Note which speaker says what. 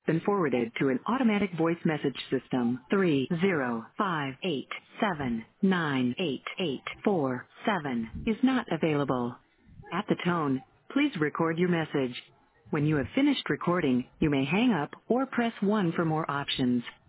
Speaker 1: been forwarded to an automatic voice message system. 30587988847 is not available. At the tone, please record your message. When you have finished recording, you may hang up or press 1 for more options.